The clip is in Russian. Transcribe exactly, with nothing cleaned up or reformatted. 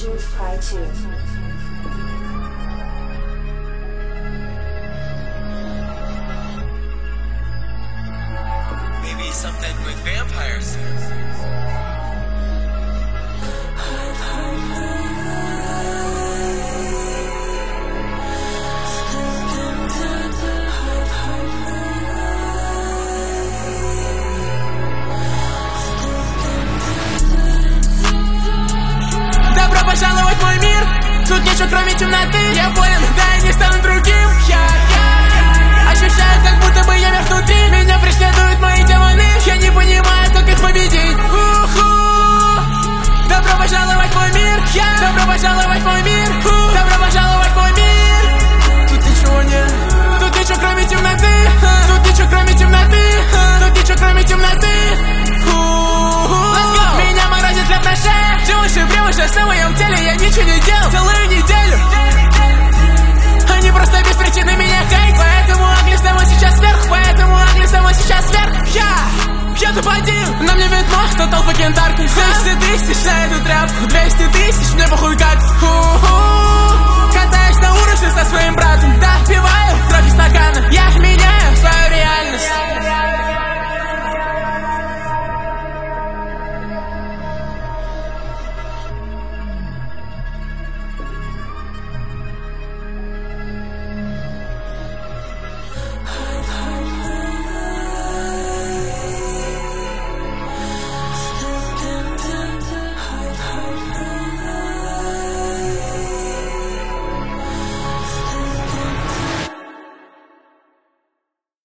Truth Part two. Maybe something with vampires. Добро пожаловать в мой мир. Тут ничего кроме темноты. Я болен, да и не стану другим. Я, я ощущаю, как будто бы я мертв внутри. Меня преследуют мои демоны. Я не понимаю, как их победить. У-ху. Добро пожаловать в мой мир. Я. Добро пожаловать в мой мир. У. Добро пожаловать в мой мир. Тут ничего нет. Тут ничего кроме темноты. Тут ничего кроме темноты. Тут ничего кроме темноты. Let's go. Меня морозит лед на шее. Все выше, превыше, в моем теле. Я ничего не делал целую неделю. Они просто без причины меня хейт. Поэтому Агли снова сейчас вверх. Поэтому Агли снова сейчас вверх. Я, я топ-один. На мне видно, что толпа кентарку. двести тысяч на эту тряпку. двести тысяч, мне похуй как. Фу.